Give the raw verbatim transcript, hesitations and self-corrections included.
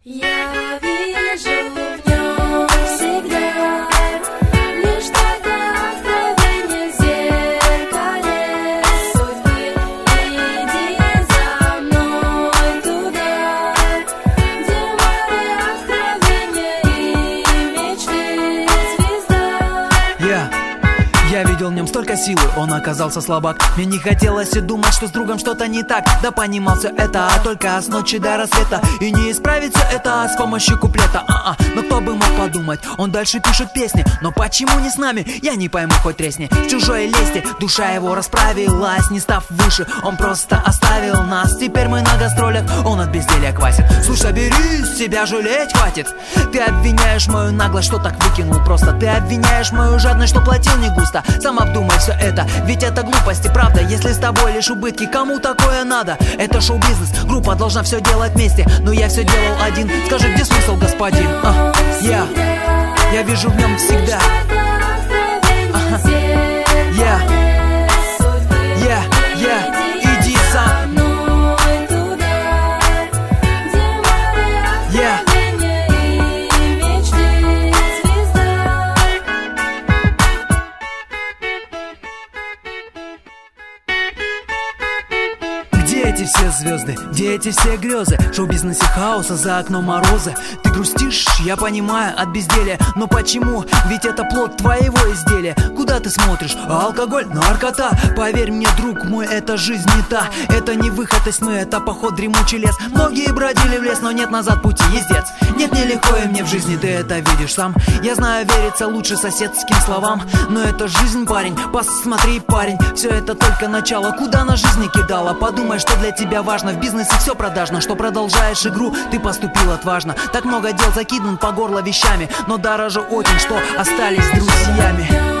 Я вижу в нем всегда лишь только откровение в зеркале судьбы. Иди за мной туда, где море откровения и мечты звезда. Я, я видел в нем столько силы, он оказался слабак. Мне не хотелось и думать, что с другом что-то не так. Да понимал все это, а только с ночи до рассвета. И не исправить все это с помощью куплета. А-а, но кто бы мог подумать, он дальше пишет песни. Но почему не с нами, я не пойму, хоть тресни. В чужой лести душа его расправилась, не став выше, он просто оставил нас. Теперь мы на гастролях, он от безделья квасит. Слушай, соберись, себя жалеть хватит. Ты обвиняешь мою наглость, что так выкинул просто. Ты обвиняешь мою жадность, что платил не густо. Сам обдумай все это, ведь это глупости, правда. Если с тобой лишь убытки, кому такое надо? Это шоу-бизнес, группа должна все делать вместе. Но я все делал один, скажи, где смысл, господин? А, я, я вижу в нем всегда. Ага. Я, я, я, иди за мной туда, где море я. откровения и мечты звезда. Где эти все звезды, где эти все грезы? В шоу-бизнесе хаоса, за окном морозы. Ты грустишь, я понимаю, от безделия. Но почему? Ведь это плод твоего изделия. Куда ты смотришь? Алкоголь, наркота. Поверь мне, друг мой, эта жизнь не та. Это не выход из тьмы, это поход в дремучий лес. Многие бродили в лес, но нет назад пути, ездец. Нет, нелегко и мне в жизни, ты это видишь сам. Я знаю, верится лучше соседским словам. Но это жизнь, парень, посмотри, парень. Все это только начало, куда на жизни кидала. Подумай, что для тебя важно. В бизнесе все продажно, что продолжаешь игру, ты поступил отважно. Так много дел закидан по горло вещами, но дороже очень, что остались с друзьями.